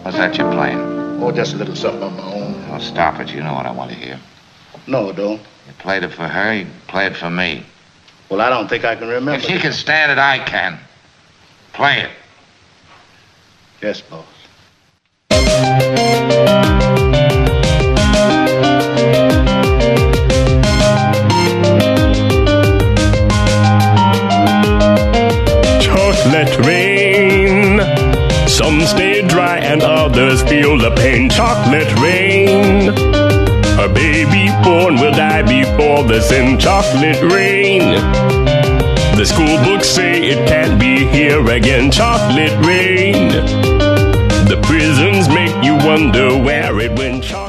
What's that you're playing? Oh, just a little something on my own. Oh, stop it. You know what I want to hear. No, don't. You played it for her, you play it for me. Well, I don't think I can remember. If she can stand it, I can. Play it. Yes, boss. Chocolate rain. Some stay dry and others feel the pain. Chocolate rain. A baby born will die before the sin. Chocolate rain. The school books say it can't be here again. Chocolate rain. The prisons make you wonder where it went.